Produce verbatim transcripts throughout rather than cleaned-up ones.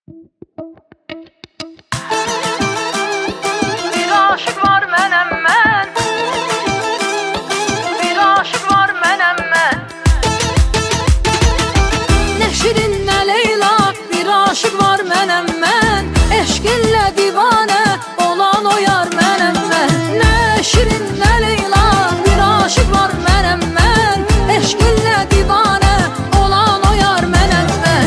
Bir aşık var menem men, bir aşık var menem men. Ne şirin ne Leyla, bir aşık var menem men. Eşkinle divane olan o yar menem men. Ne şirin ne Leyla, bir aşık var menem men. Eşkinle divane olan o yar menem men.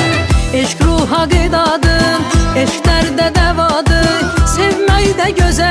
Eşk ruha gıdadır, eşk derde devadır. Sevmeyi de göze